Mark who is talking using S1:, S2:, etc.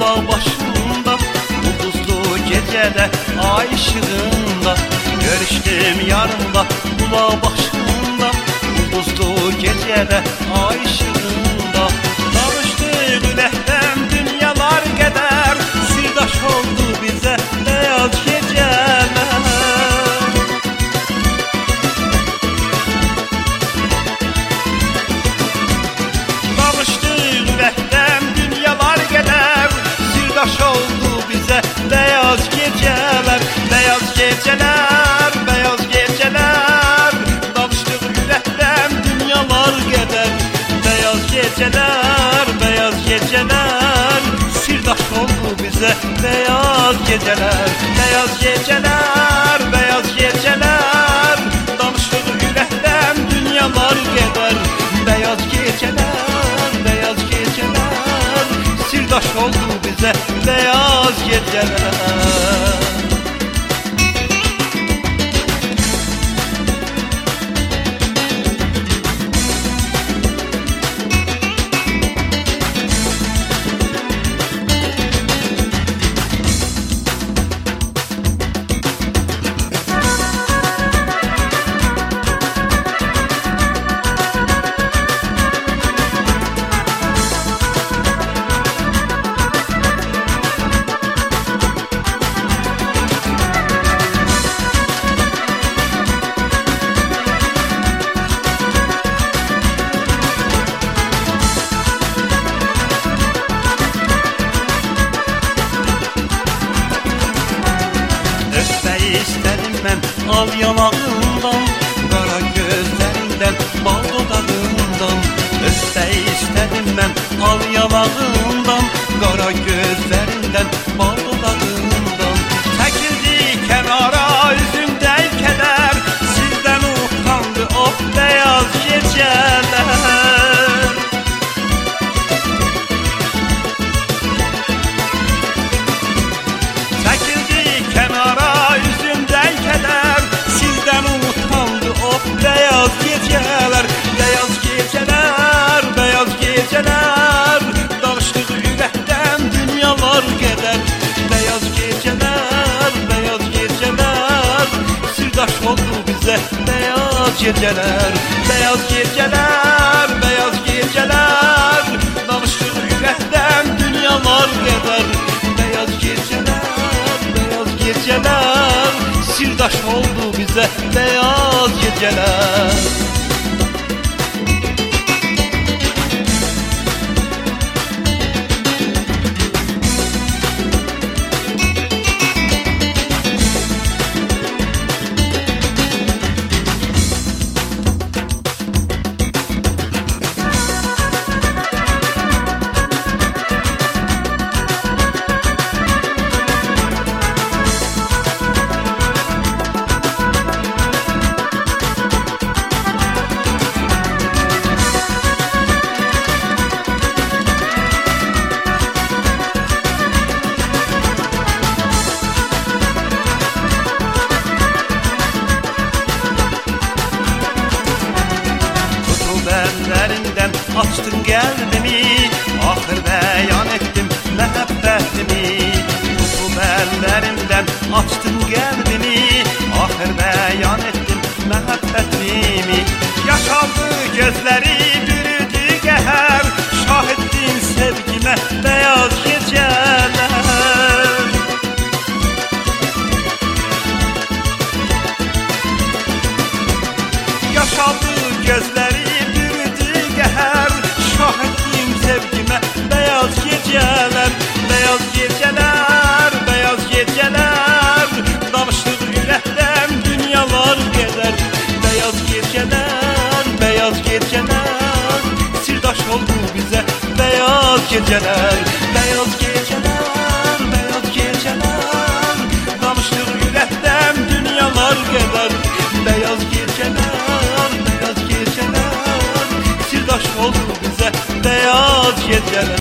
S1: dağ başında, ulduzlu gecede ay ışığında. Görüştüm yarında bu dağ başında, ulduzlu gecede ay ışığında. Danıştık üləkdən dünyalar qədər, sirdaş oldu bizə beyaz gecələr. Danıştık üləkdən dünyalar qədər, sirdaş oldu bizə beyaz gecələr. Beyaz gecələr, beyaz gecələr. Danıştık üləkdən dünyalar qədər, beyaz gecələr, beyaz gecələr. Sirdaş oldu bizə beyaz gecələr. Beyaz gecələr, beyaz gecələr. Danıştık üləkdən dünyalar qədər, beyaz gecələr, beyaz gecələr. Sirdaş oldu bizə beyaz gecələr. İstedim mən al yanağından, qara gözlərindən, bal dodağından. Öpmək istədim mən al yanağından, qara gözlərindən, bal dodağından. Çəkildi kənara üzündən kədər, sizdən utandı o beyaz gecələr. Çəkildi kənara beyaz geceler, beyaz geceler, beyaz geceler. Danıştık ürəkdən dünyalar qədər, beyaz geceler, beyaz geceler. Sirdaş oldu bizə beyaz geceler, beyaz geceler, beyaz geceler. Danıştık ürəkdən dünyalar qədər, beyaz geceler, beyaz geceler. Sirdaş oldu bizə beyaz geceler. Açtın qəlbimi, axır bəyan etdim məhəbbətimi. Tutub əllərimdən açtın qəlbimi, axır bəyan etdim məhəbbətimi. Yaşaldı gözləri, bürüdü qəhər, şahidin sevgimə beyaz gecələr. Yaşaldı gözləri, şahitliğim sevgime beyaz geceler, beyaz geceler, beyaz geceler. Danıştık ürəkdən dünyalar qədər, beyaz geceler, beyaz geceler. Sirdaş oldu bizə beyaz geceler, beyaz geceler, beyaz geceler. Danıştık ürəkdən dünyalar qədər, beyaz geceler, beyaz geceler. Sirdaş oldu bizə beyaz geceler.